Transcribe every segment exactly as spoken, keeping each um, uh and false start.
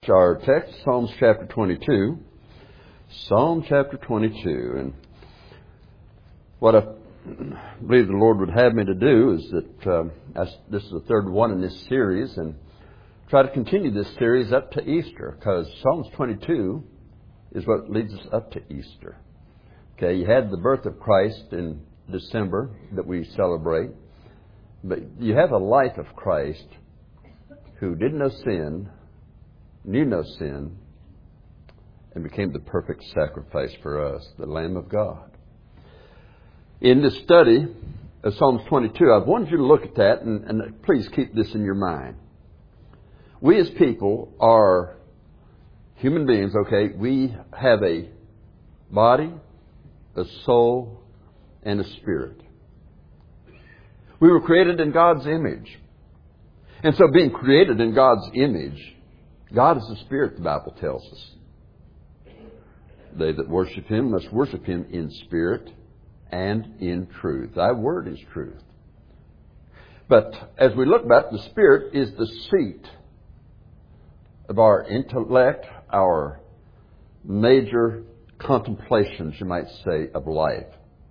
Our text, Psalms chapter twenty-two. Psalm chapter twenty-two. And what I believe the Lord would have me to do is that um, as this is the third one in this series, and try to continue this series up to Easter, because Psalms twenty-two is what leads us up to Easter. Okay, you had the birth of Christ in December that we celebrate, but you have a life of Christ who did no sin, knew no sin, and became the perfect sacrifice for us, the Lamb of God. In this study of Psalms twenty-two, I wanted you to look at that, and, and please keep this in your mind. We as people are human beings, okay? We have a body, a soul, and a spirit. We were created in God's image. And so being created in God's image, God is a spirit, the Bible tells us. They that worship Him must worship Him in spirit and in truth. Thy word is truth. But as we look back, the spirit is the seat of our intellect, our major contemplations, you might say, of life.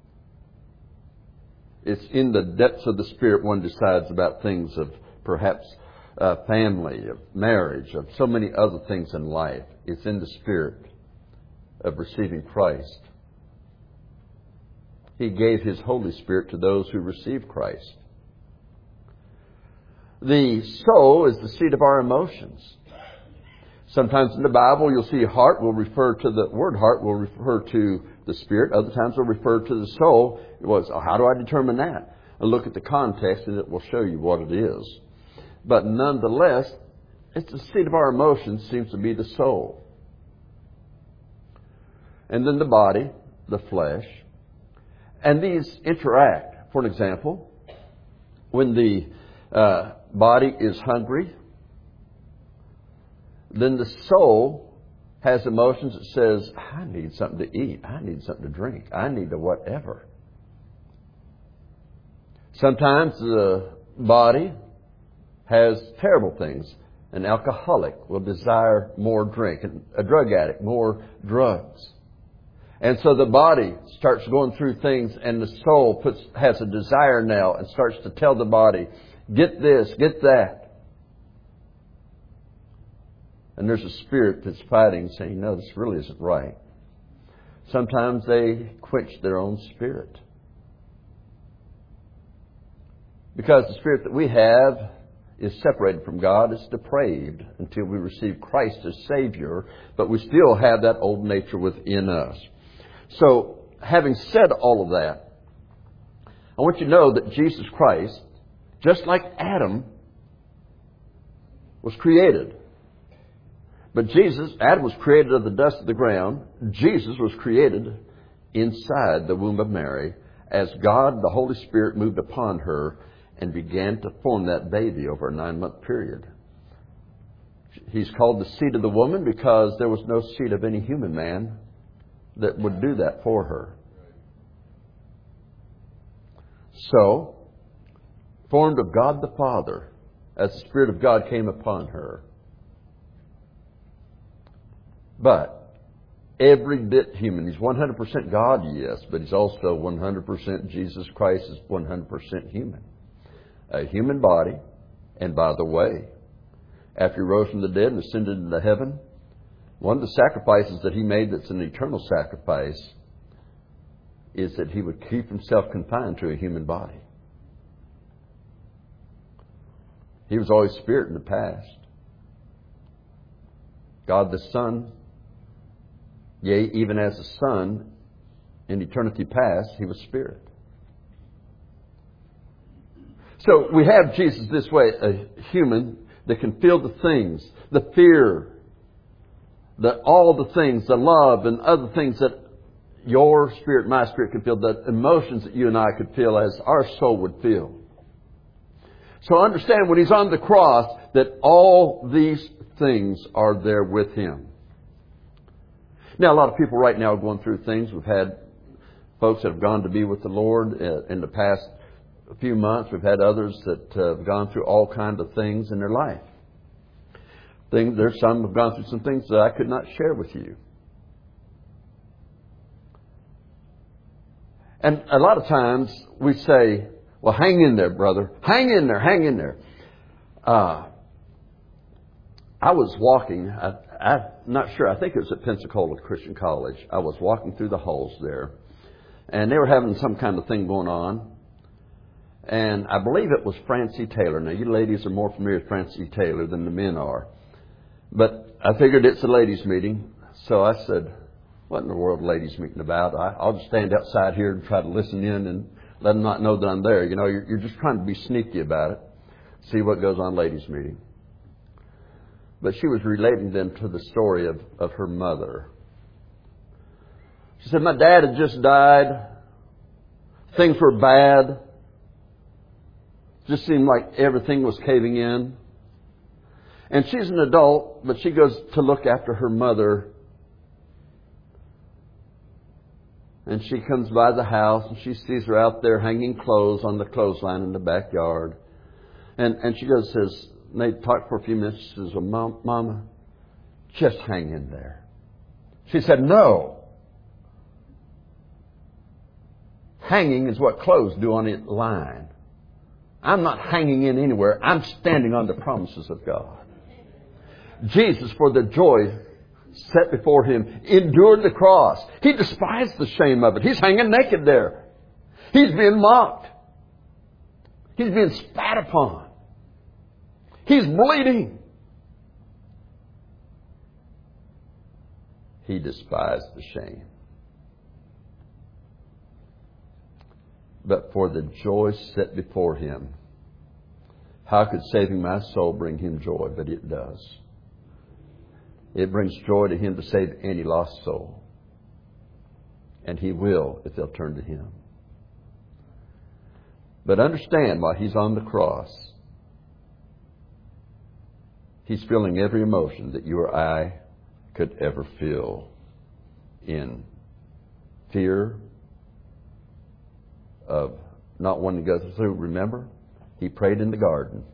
It's in the depths of the spirit one decides about things of perhaps uh, family, of marriage, of so many other things in life. It's in the spirit of receiving Christ. He gave His Holy Spirit to those who receive Christ. The soul is the seat of our emotions. Sometimes in the Bible you'll see heart will refer to the word heart will refer to the spirit. Other times will refer to the soul. It was, how do I determine that? And look at the context and it will show you what it is. But nonetheless, it's the seat of our emotions seems to be the soul. And then the body, the flesh. And these interact. For an example, when the uh, body is hungry, then the soul has emotions that says, I need something to eat. I need something to drink. I need a whatever. Sometimes the body has terrible things. An alcoholic will desire more drink. A drug addict, more drugs. And so the body starts going through things, and the soul puts has a desire now and starts to tell the body, get this, get that. And there's a spirit that's fighting, saying, no, this really isn't right. Sometimes they quench their own spirit. Because the spirit that we have is separated from God. It's depraved until we receive Christ as Savior. But we still have that old nature within us. So, having said all of that, I want you to know that Jesus Christ, just like Adam, was created. But Jesus, Adam was created of the dust of the ground. Jesus was created inside the womb of Mary as God, the Holy Spirit, moved upon her and began to form that baby over a nine-month period. He's called the seed of the woman because there was no seed of any human man that would do that for her. So, formed of God the Father, as the Spirit of God came upon her. But every bit human. He's one hundred percent God, yes, but He's also one hundred percent Jesus Christ is one hundred percent human. A human body. And by the way, after He rose from the dead and ascended into heaven, one of the sacrifices that He made that's an eternal sacrifice is that He would keep Himself confined to a human body. He was always Spirit in the past. God the Son, yea, even as the Son, in eternity past, He was Spirit. So we have Jesus this way, a human that can feel the things, the fear, the, all the things, the love and other things that your spirit, my spirit could feel, the emotions that you and I could feel as our soul would feel. So understand when He's on the cross that all these things are there with Him. Now, a lot of people right now are going through things. We've had folks that have gone to be with the Lord in the past few months. We've had others that have gone through all kinds of things in their life. things, there's some who have gone through some things that I could not share with you. And a lot of times we say, well, hang in there, brother. Hang in there, hang in there. Uh, I was walking, I, I'm not sure, I think it was at Pensacola Christian College. I was walking through the halls there, and they were having some kind of thing going on. And I believe it was Francie Taylor. Now, you ladies are more familiar with Francie Taylor than the men are. But I figured it's a ladies' meeting. So I said, what in the world ladies' meeting about? I, I'll just stand outside here and try to listen in and let them not know that I'm there. You know, you're, you're just trying to be sneaky about it. See what goes on ladies' meeting. But she was relating them to the story of, of her mother. She said, my dad had just died. Things were bad. Just seemed like everything was caving in. And she's an adult, but she goes to look after her mother. And she comes by the house and she sees her out there hanging clothes on the clothesline in the backyard. And and she goes, says, and they talk for a few minutes. She says, well, Mom, Mama, just hang in there. She said, no. Hanging is what clothes do on a line. I'm not hanging in anywhere. I'm standing on the promises of God. Jesus, for the joy set before him, endured the cross. He despised the shame of it. He's hanging naked there. He's being mocked. He's being spat upon. He's bleeding. He despised the shame. But for the joy set before him, how could saving my soul bring him joy? But it does. It brings joy to him to save any lost soul. And he will if they'll turn to him. But understand, while he's on the cross, he's feeling every emotion that you or I could ever feel, in fear of not wanting to go through. Remember, he prayed in the garden.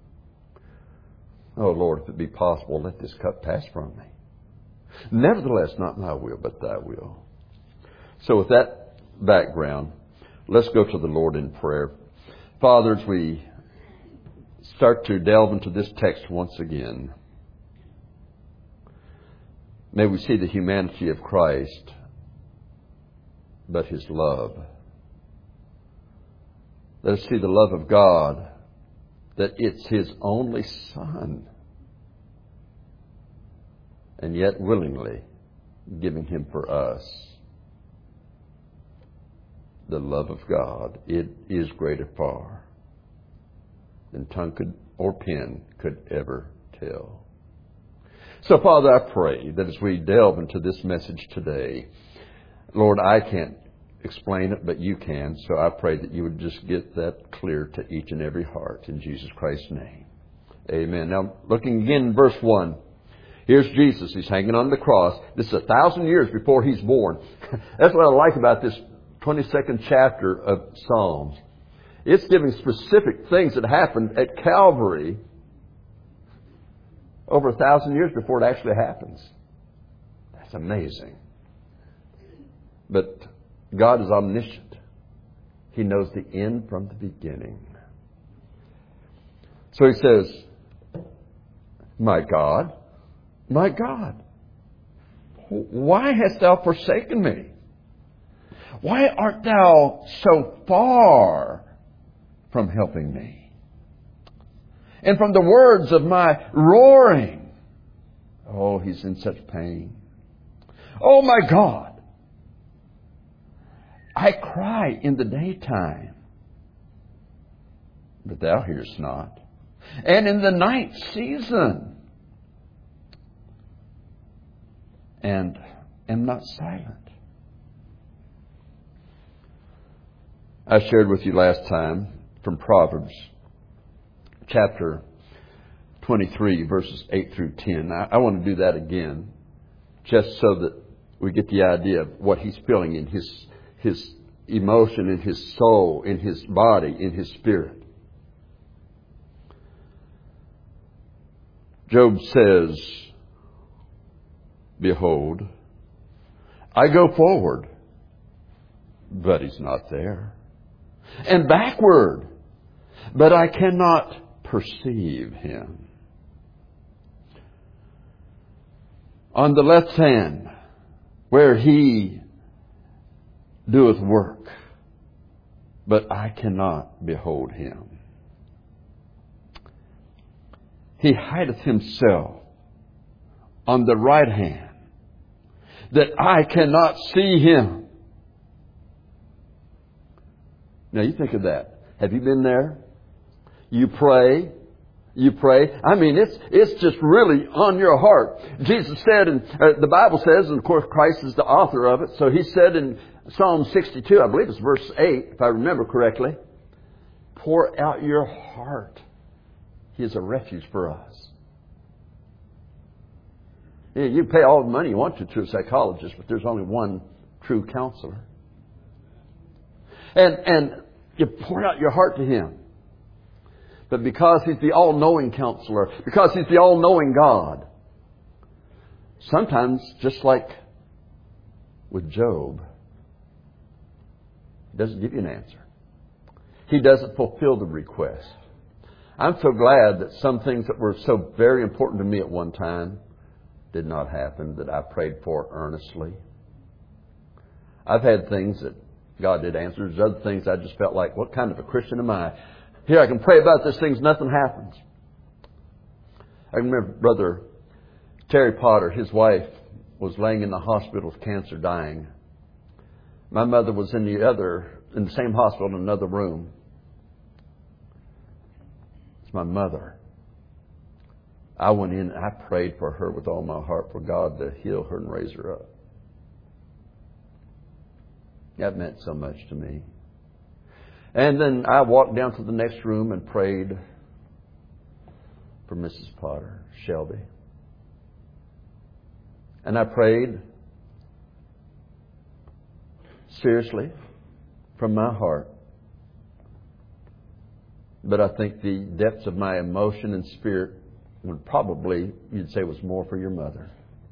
Oh, Lord, if it be possible, let this cup pass from me. Nevertheless, not my will, but thy will. So with that background, let's go to the Lord in prayer. Father, as we start to delve into this text once again, may we see the humanity of Christ, but his love. Let us see the love of God, that it's his only Son, and yet willingly giving him for us. The love of God, it is greater far than tongue could or pen could ever tell. So, Father, I pray that as we delve into this message today, Lord, I can't explain it, but you can. So I pray that you would just get that clear to each and every heart in Jesus Christ's name. Amen. Now, looking again in verse one. Here's Jesus. He's hanging on the cross. This is a thousand years before he's born. That's what I like about this twenty-second chapter of Psalms. It's giving specific things that happened at Calvary over a thousand years before it actually happens. That's amazing. But God is omniscient. He knows the end from the beginning. So he says, my God, my God, why hast thou forsaken me? Why art thou so far from helping me? And from the words of my roaring. Oh, he's in such pain. Oh, my God. I cry in the daytime, but thou hearest not. And in the night season, and am not silent. I shared with you last time from Proverbs chapter twenty-three, verses eight through ten. I, I want to do that again, just so that we get the idea of what he's feeling in his his emotion, in his soul, in his body, in his spirit. Job says, behold, I go forward, but He's not there. And backward, but I cannot perceive Him. On the left hand, where He doeth work, but I cannot behold Him. He hideth Himself on the right hand, that I cannot see Him. Now you think of that. Have you been there? You pray. You pray. I mean, it's it's just really on your heart. Jesus said, and uh, the Bible says, and of course Christ is the author of it. So He said in Psalm sixty-two, I believe it's verse eight, if I remember correctly, pour out your heart. He is a refuge for us. Yeah, you pay all the money you want to to a psychologist, but there's only one true counselor. And and you pour out your heart to Him. But because He's the all-knowing counselor, because He's the all-knowing God, sometimes, just like with Job, He doesn't give you an answer. He doesn't fulfill the request. I'm so glad that some things that were so very important to me at one time did not happen, that I prayed for earnestly. I've had things that God did answer. There's other things I just felt like, what kind of a Christian am I? Here I can pray about these things, nothing happens. I remember Brother Terry Potter, his wife, was laying in the hospital with cancer, dying. My mother was in the other, in the same hospital in another room. It's my mother. I went in and I prayed for her with all my heart for God to heal her and raise her up. That meant so much to me. And then I walked down to the next room and prayed for Missus Potter, Shelby. And I prayed seriously from my heart. But I think the depths of my emotion and spirit would probably, you'd say, was more for your mother.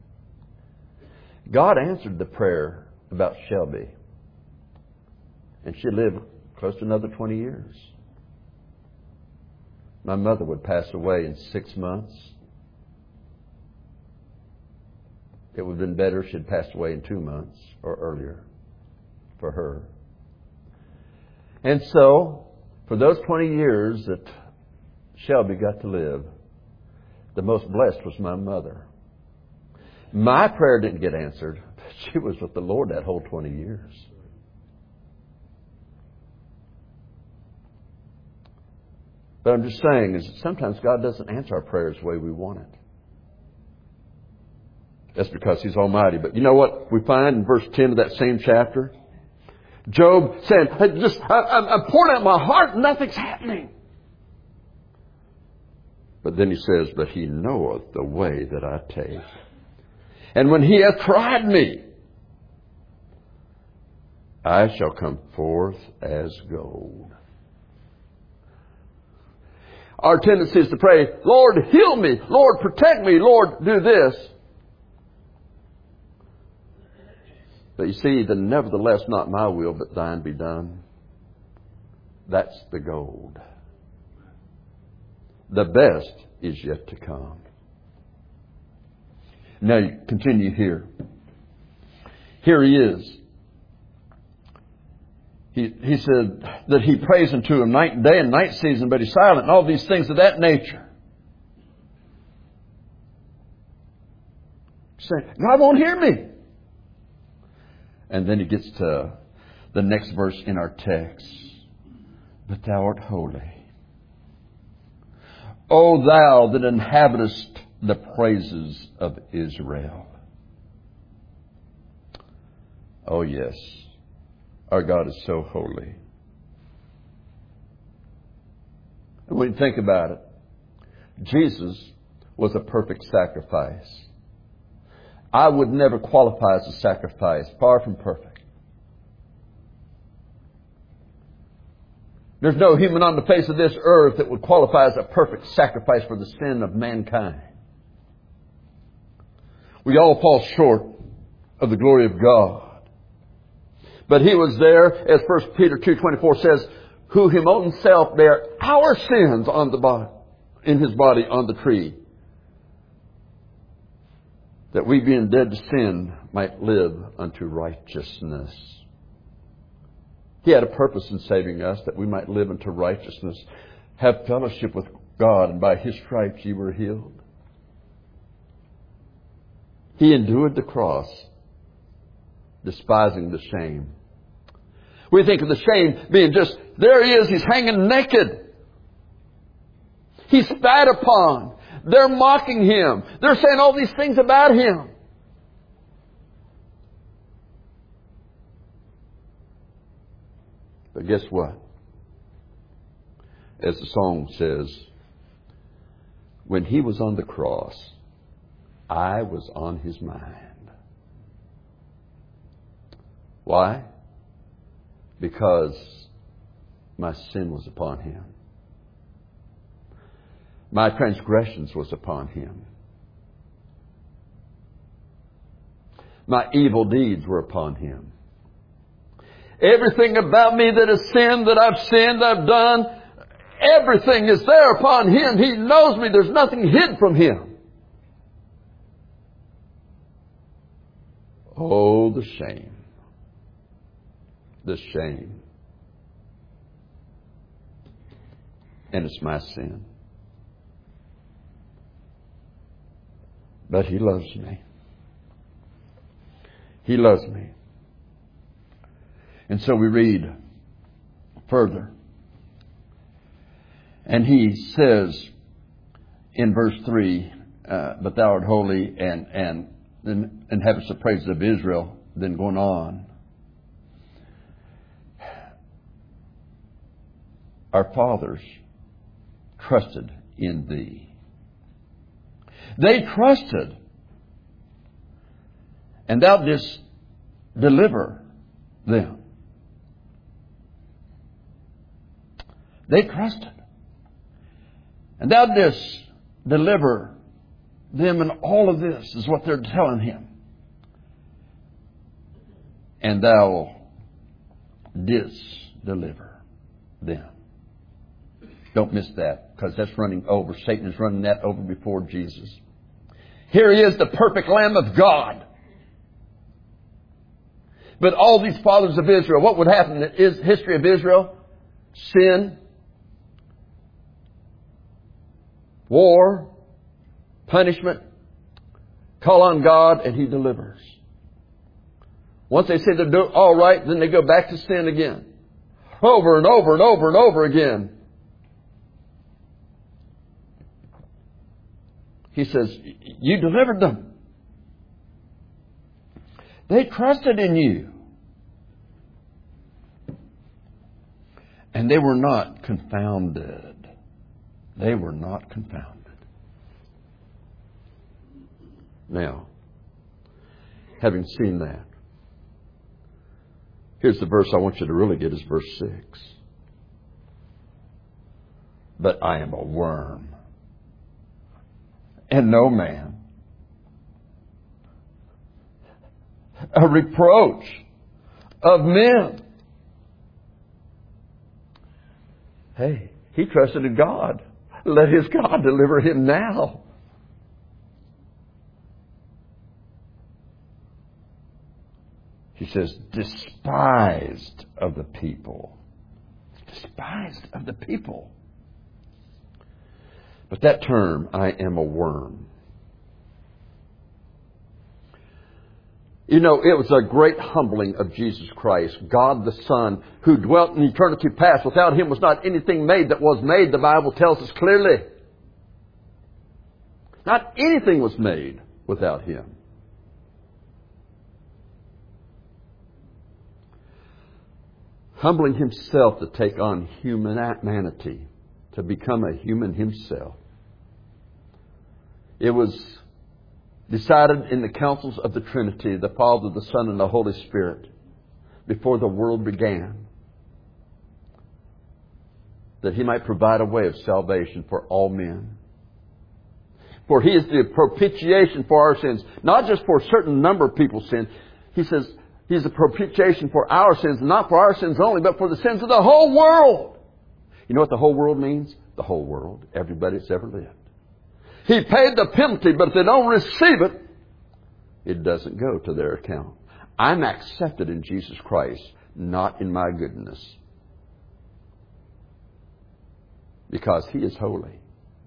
God answered the prayer about Shelby. And she lived close to another twenty years. My mother would pass away in six months. It would have been better if she had passed away in two months or earlier for her. And so, for those twenty years that Shelby got to live, the most blessed was my mother. My prayer didn't get answered, but she was with the Lord that whole twenty years. But I'm just saying is that sometimes God doesn't answer our prayers the way we want it. That's because He's almighty. But you know what we find in verse ten of that same chapter? Job saying, hey, just, I, I'm pouring out my heart and nothing's happening. But then he says, but He knoweth the way that I take. And when He hath tried me, I shall come forth as gold. Our tendency is to pray, Lord, heal me. Lord, protect me. Lord, do this. But you see, the nevertheless not my will, but thine be done. That's the gold. The best is yet to come. Now you continue here. Here he is. He, he said that he prays unto Him night and day and night season, but He's silent and all these things of that nature. Saying, God won't hear me. And then he gets to the next verse in our text. But thou art holy. O thou that inhabitest the praises of Israel. Oh yes, our God is so holy. And when you think about it, Jesus was a perfect sacrifice. I would never qualify as a sacrifice, far from perfect. There's no human on the face of this earth that would qualify as a perfect sacrifice for the sin of mankind. We all fall short of the glory of God. But He was there, as First Peter two twenty-four says, who Himself bare our sins on the body, in His body on the tree, that we being dead to sin might live unto righteousness. He had a purpose in saving us, that we might live unto righteousness, have fellowship with God, and by His stripes ye were healed. He endured the cross, despising the shame. We think of the shame being just, there He is, He's hanging naked. He's spat upon. They're mocking Him. They're saying all these things about Him. But guess what? As the song says, when He was on the cross, I was on His mind. Why? Because my sin was upon Him. My transgressions was upon Him. My evil deeds were upon Him. Everything about me that is sin, that I've sinned, I've done, everything is there upon Him. He knows me. There's nothing hid from Him. Oh, the shame. The shame. And it's my sin. But He loves me. He loves me. And so we read further. And He says in verse three, uh, but thou art holy, and, and then inhabits the praises of Israel. Then going on. Our fathers trusted in Thee. They trusted, and Thou didst deliver them. They trusted, and Thou didst deliver them, and all of this is what they're telling Him. And Thou didst deliver them. Don't miss that, because that's running over. Satan is running that over before Jesus. Here He is, the perfect Lamb of God. But all these fathers of Israel, what would happen in the history of Israel? Sin, war, punishment, call on God, and He delivers. Once they say they're doing all right, then they go back to sin again. Over and over and over and over again. He says, you delivered them. They trusted in You. And they were not confounded. They were not confounded. Now, having seen that, here's the verse I want you to really get, is verse six. But I am a worm, and no man, a reproach of men. Hey, he trusted in God. Let his God deliver him now. He says, despised of the people. Despised of the people. But that term, I am a worm. You know, it was a great humbling of Jesus Christ, God the Son, who dwelt in eternity past. Without Him was not anything made that was made, the Bible tells us clearly. Not anything was made without Him. Humbling Himself to take on humanity, to become a human Himself. It was decided in the councils of the Trinity, the Father, the Son, and the Holy Spirit, before the world began, that He might provide a way of salvation for all men. For He is the propitiation for our sins. Not just for a certain number of people's sins. He says He's the propitiation for our sins. Not for our sins only, but for the sins of the whole world. You know what the whole world means? The whole world. Everybody that's ever lived. He paid the penalty, but if they don't receive it, it doesn't go to their account. I'm accepted in Jesus Christ, not in my goodness. Because He is holy.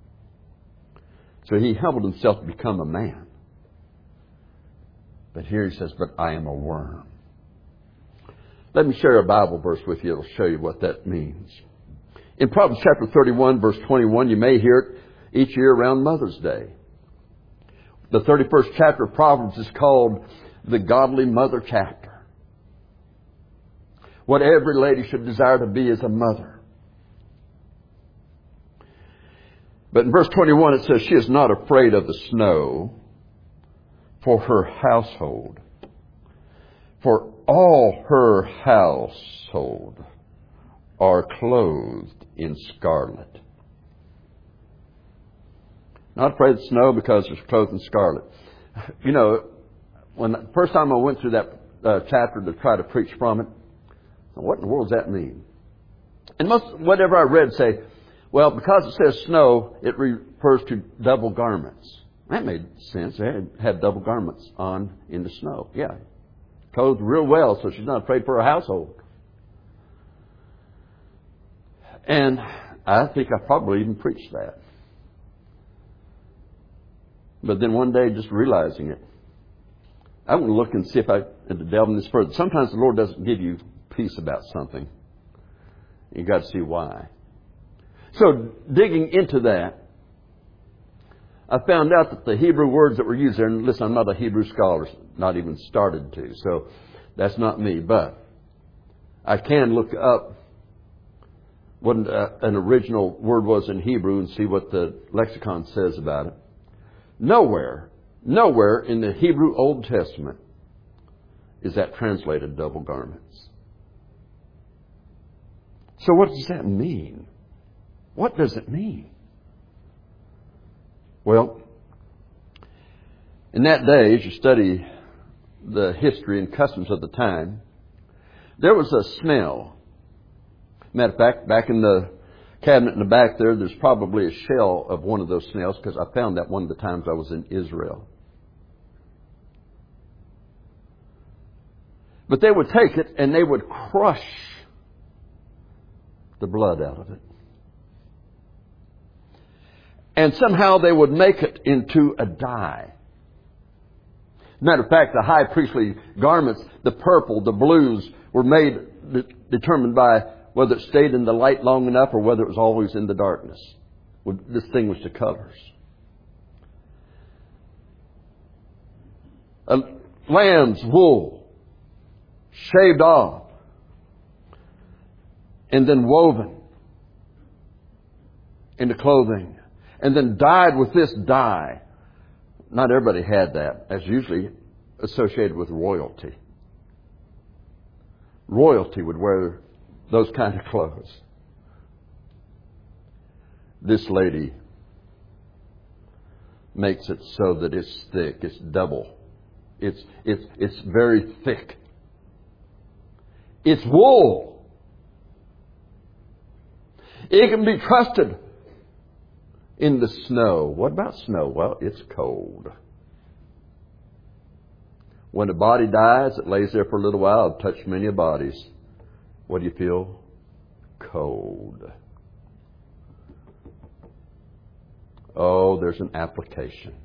So He humbled Himself to become a man. But here He says, but I am a worm. Let me share a Bible verse with you. It'll show you what that means. In Proverbs chapter thirty-one, verse twenty-one, you may hear it each year around Mother's Day. The thirty-first chapter of Proverbs is called the Godly Mother chapter. What every lady should desire to be is a mother. But in verse twenty-one it says, she is not afraid of the snow for her household. For all her household are clothed in scarlet. Not afraid of the snow because there's clothed in scarlet. You know, when the first time I went through that uh, chapter to try to preach from it, what in the world does that mean? And most whatever I read say, well, because it says snow, it refers to double garments. That made sense. They had, had double garments on in the snow. Yeah. Clothed real well, so she's not afraid for her household. And I think I probably even preached that. But then one day, just realizing it, I want to look and see if I can delve in this further. Sometimes the Lord doesn't give you peace about something. You've got to see why. So, digging into that, I found out that the Hebrew words that were used there, and listen, I'm not a Hebrew scholar, not even started to, so that's not me, but I can look up what an, uh, an original word was in Hebrew and see what the lexicon says about it. Nowhere, nowhere in the Hebrew Old Testament is that translated double garments. So what does that mean? What does it mean? Well, in that day, as you study the history and customs of the time, there was a snail. Matter of fact, back in the cabinet in the back there, there's probably a shell of one of those snails because I found that one of the times I was in Israel. But they would take it and they would crush the blood out of it. And somehow they would make it into a dye. Matter of fact, the high priestly garments, the purple, the blues, were made, determined by whether it stayed in the light long enough or whether it was always in the darkness. Would distinguish the colors. A lamb's wool, shaved off, and then woven into clothing. And then dyed with this dye. Not everybody had that. That's usually associated with royalty. Royalty would wear those kind of clothes. This lady makes it so that it's thick. It's double. It's, it's, it's very thick. It's wool. It can be trusted in the snow. What about snow? Well, it's cold. When a body dies, it lays there for a little while. It'll touch many bodies. What do you feel? Cold. Oh, there's an application.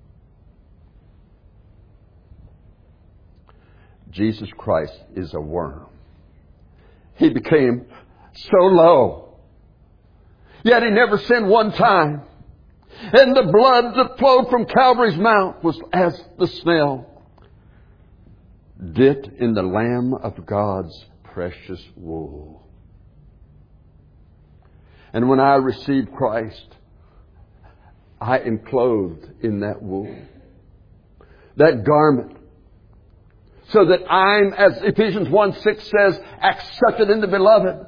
Jesus Christ is a worm. He became so low. Yet He never sinned one time. And the blood that flowed from Calvary's mount was as the snail dipped in the Lamb of God's precious wool. And when I receive Christ, I am clothed in that wool, that garment, so that I'm, as Ephesians one six says, accepted in the Beloved.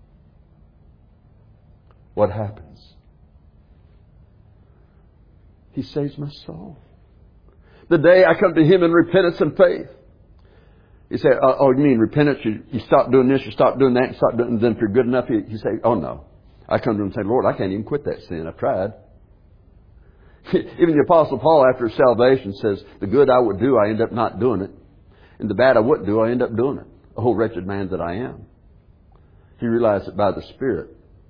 What happens? He saves my soul. The day I come to Him in repentance and faith. You say, oh, oh you mean repentance? You, you stop doing this, you stop doing that, you stop doing, and then if you're good enough, you, you say, oh no. I come to Him and say, Lord, I can't even quit that sin. I've tried. Even the Apostle Paul, after salvation, says, the good I would do, I end up not doing it. And the bad I wouldn't do, I end up doing it. Oh, wretched man that I am. He realized that by the Spirit,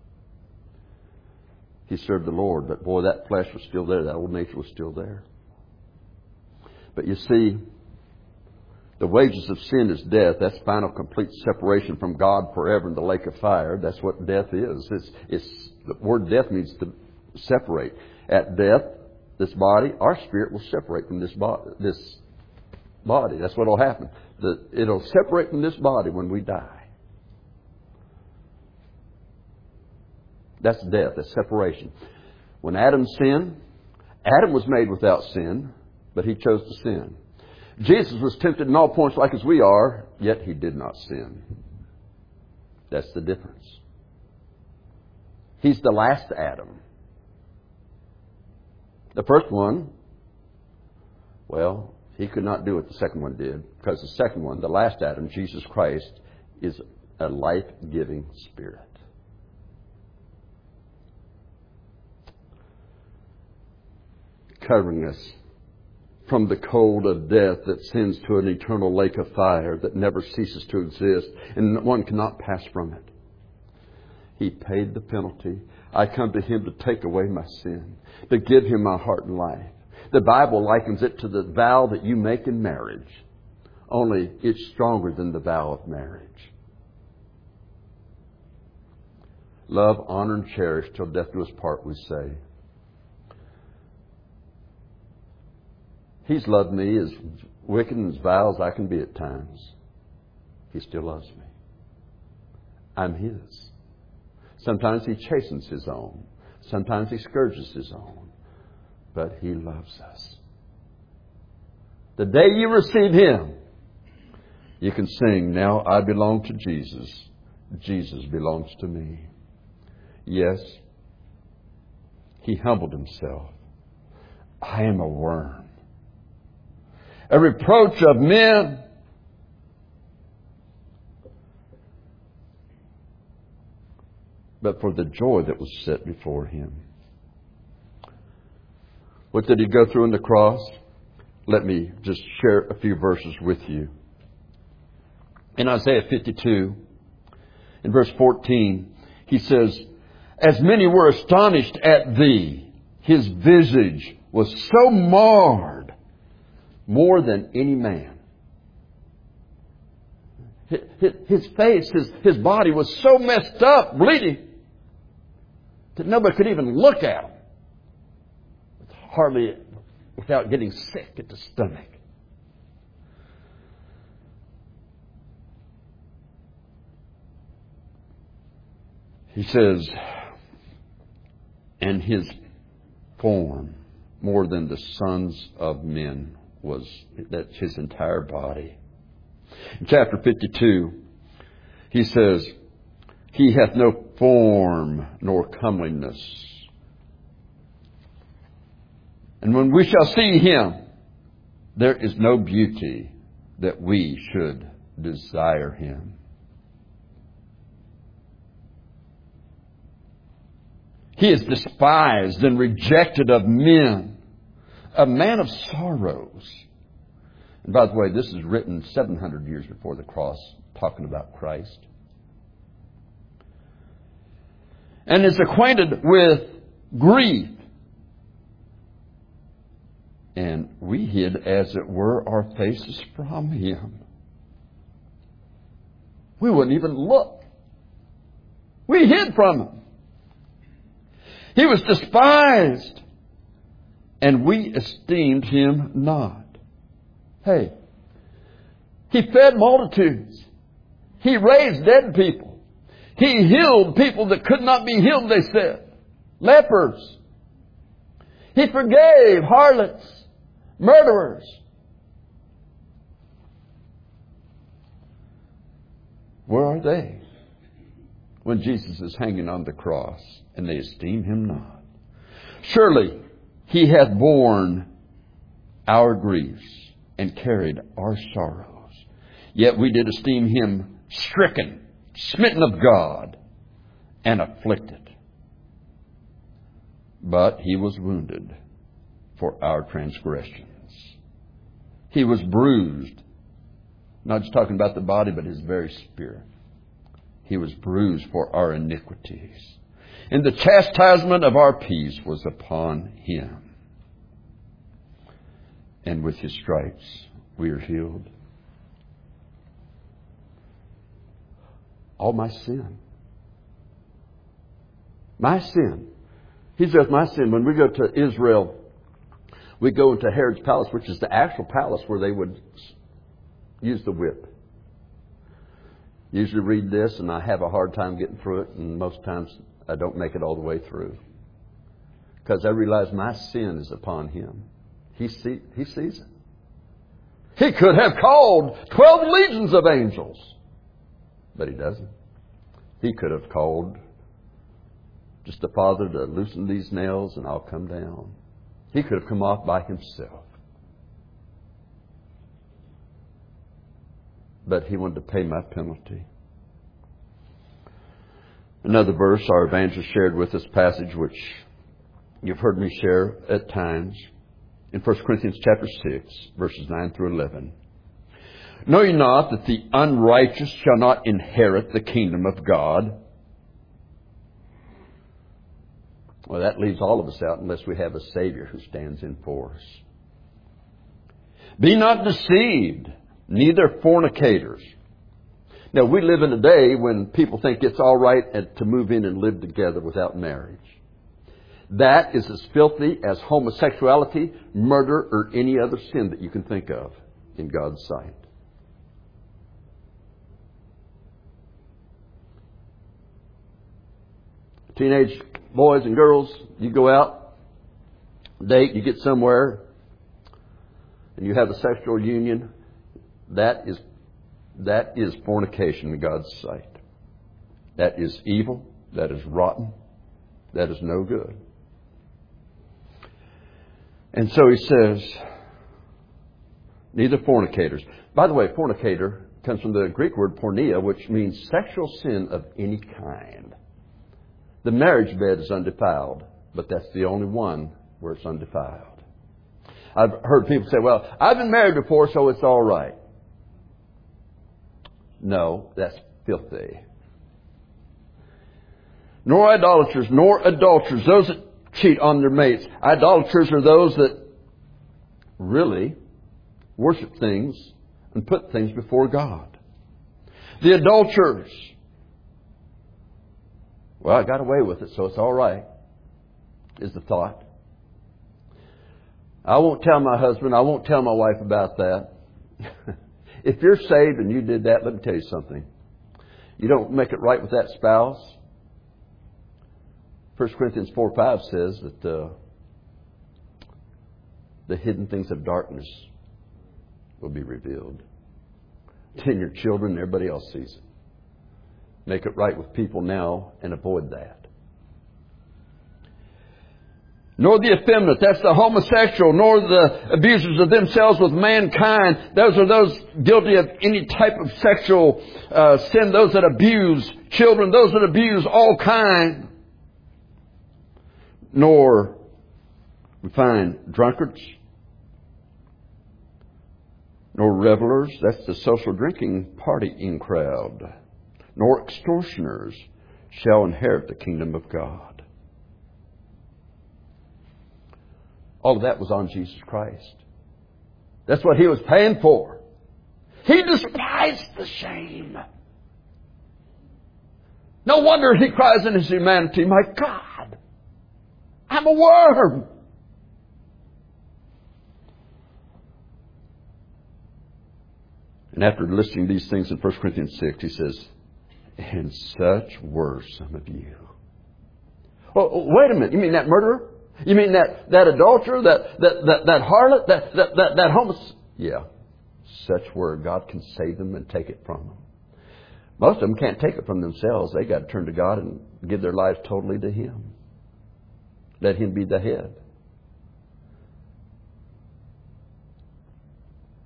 he served the Lord. But boy, that flesh was still there. That old nature was still there. But you see, the wages of sin is death. That's final complete separation from God forever in the lake of fire. That's what death is. It's, it's, the word death means to separate. At death, this body, our spirit will separate from this body. This body. That's what will happen. The, it'll separate from this body when we die. That's death. That's separation. When Adam sinned, Adam was made without sin, but he chose to sin. Jesus was tempted in all points like as we are, yet He did not sin. That's the difference. He's the last Adam. The first one, well, he could not do what the second one did, because the second one, the last Adam, Jesus Christ, is a life-giving Spirit. Covering us from the cold of death that sends to an eternal lake of fire that never ceases to exist, and one cannot pass from it. He paid the penalty. I come to Him to take away my sin, to give Him my heart and life. The Bible likens it to the vow that you make in marriage, only it's stronger than the vow of marriage. Love, honor, and cherish till death do us part, we say. He's loved me as wicked and as vile as I can be at times. He still loves me. I'm His. Sometimes He chastens His own. Sometimes He scourges His own. But He loves us. The day you receive Him, you can sing, now I belong to Jesus. Jesus belongs to me. Yes, He humbled Himself. I am a worm. A reproach of men. But for the joy that was set before Him. What did He go through on the cross? Let me just share a few verses with you. In Isaiah fifty-two, in verse fourteen, He says, as many were astonished at Thee, His visage was so marred, more than any man. His face, his, his body was so messed up, bleeding, that nobody could even look at Him. Hardly without getting sick at the stomach. He says, and His form, more than the sons of men, was that's His entire body. In chapter fifty-two, He says, He hath no form nor comeliness. And when we shall see Him, there is no beauty that we should desire Him. He is despised and rejected of men, a man of sorrows. And by the way, this is written seven hundred years before the cross, talking about Christ. And is acquainted with grief. And we hid, as it were, our faces from Him. We wouldn't even look. We hid from Him. He was despised, and we esteemed Him not. Hey, He fed multitudes. He raised dead people. He healed people that could not be healed, they said. Lepers. He forgave harlots, murderers. Where are they when Jesus is hanging on the cross and they esteem Him not? Surely He hath borne our griefs and carried our sorrows. Yet we did esteem him stricken, smitten of God, and afflicted. But he was wounded for our transgressions. He was bruised. Not just talking about the body, but his very spirit. He was bruised for our iniquities. And the chastisement of our peace was upon him. And with his stripes we are healed. All my sin. My sin. He says my sin. When we go to Israel, we go into Herod's palace, which is the actual palace where they would use the whip. Usually read this and I have a hard time getting through it, and most times I don't make it all the way through. Because I realize my sin is upon him. He, see, he sees it. He could have called twelve legions of angels. But he doesn't. He could have called just the Father to loosen these nails and I'll come down. He could have come off by himself. But he wanted to pay my penalty. Another verse our evangelist shared with us, passage which you've heard me share at times, in First Corinthians chapter six, verses nine through eleven. Know ye not that the unrighteous shall not inherit the kingdom of God? Well, that leaves all of us out unless we have a Savior who stands in for us. Be not deceived, neither fornicators. Now, we live in a day when people think it's all right to move in and live together without marriage. That is as filthy as homosexuality, murder, or any other sin that you can think of in God's sight. Teenage boys and girls, you go out, date, you get somewhere, and you have a sexual union, that is that is fornication in God's sight. That is evil. That is rotten. That is no good. And so he says, neither fornicators. By the way, fornicator comes from the Greek word porneia, which means sexual sin of any kind. The marriage bed is undefiled, but that's the only one where it's undefiled. I've heard people say, well, I've been married before, so it's all right. No, that's filthy. Nor idolaters, nor adulterers, those that cheat on their mates. Idolaters are those that really worship things and put things before God. The adulterers, well, I got away with it, so it's all right, is the thought. I won't tell my husband, I won't tell my wife about that. If you're saved and you did that, let me tell you something. You don't make it right with that spouse. First Corinthians four five says that uh, the hidden things of darkness will be revealed. Then your children and everybody else sees it. Make it right with people now and avoid that. Nor the effeminate, that's the homosexual, nor the abusers of themselves with mankind. Those are those guilty of any type of sexual uh, sin, those that abuse children, those that abuse all kind. Nor we find drunkards, nor revelers, that's the social drinking partying crowd, nor extortioners shall inherit the kingdom of God. All of that was on Jesus Christ. That's what He was paying for. He despised the shame. No wonder He cries in His humanity, my God, I'm a worm. And after listing these things in First Corinthians six, he says, and such were some of you. Oh, wait a minute. You mean that murderer? You mean that, that adulterer, that, that, that, that harlot, that, that, that, that homeless? Yeah. Such were. God can save them and take it from them. Most of them can't take it from themselves. They got to turn to God and give their lives totally to Him. Let Him be the head.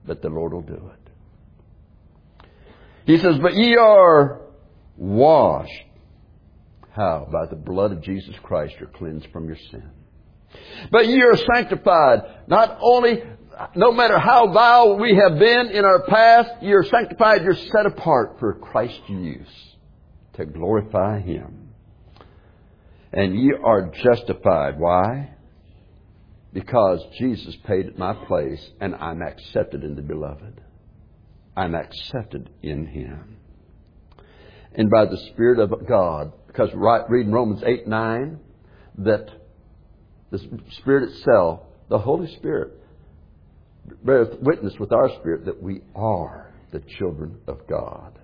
but the Lord will do it. He says, but ye are washed. How? By the blood of Jesus Christ, you're cleansed from your sin. But ye are sanctified. Not only, no matter how vile we have been in our past, you're sanctified, you're set apart for Christ's use to glorify Him. And ye are justified. Why? Because Jesus paid at my place and I'm accepted in the Beloved. I'm accepted in Him. And by the Spirit of God, because right, reading Romans eight nine, that the Spirit itself, the Holy Spirit, bears witness with our spirit that we are the children of God.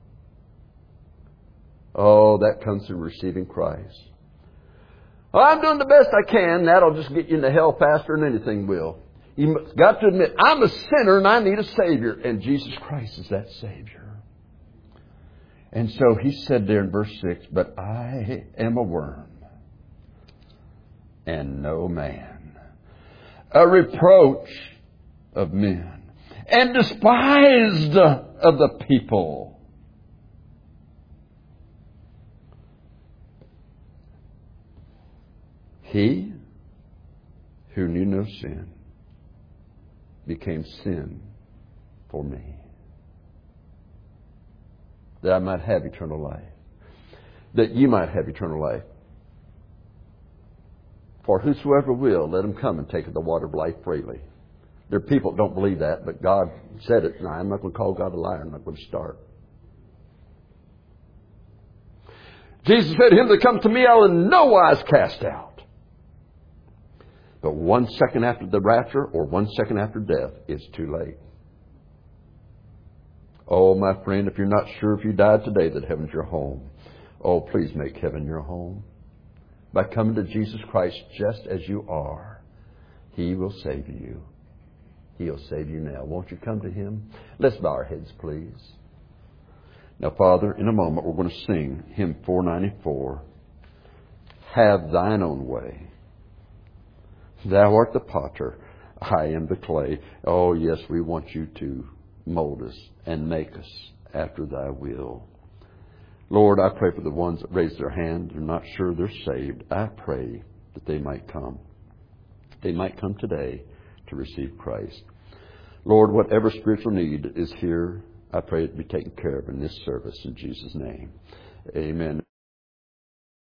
Oh, that comes through receiving Christ. Well, I'm doing the best I can. That'll just get you into hell faster than anything will. You've got to admit, I'm a sinner and I need a Savior. And Jesus Christ is that Savior. And so He said there in verse six, but I am a worm and no man, a reproach of men, and despised of the people. He who knew no sin became sin for me, that I might have eternal life, that you might have eternal life. For whosoever will, let him come and take of the water of life freely. There are people that don't believe that, but God said it. Now, I'm not going to call God a liar. I'm not going to start. Jesus said, him that comes to me, I will in no wise cast out. But one second after the rapture or one second after death is too late. Oh, my friend, if you're not sure if you died today that heaven's your home, oh, please make heaven your home. By coming to Jesus Christ just as you are, He will save you. He'll save you now. Won't you come to Him? Let's bow our heads, please. Now, Father, in a moment we're going to sing hymn four ninety-four. Have thine own way. Thou art the potter, I am the clay. Oh, yes, we want you to mold us and make us after thy will. Lord, I pray for the ones that raise their hand. They're not sure they're saved. I pray that they might come. They might come today to receive Christ. Lord, whatever spiritual need is here, I pray it be taken care of in this service in Jesus' name. Amen.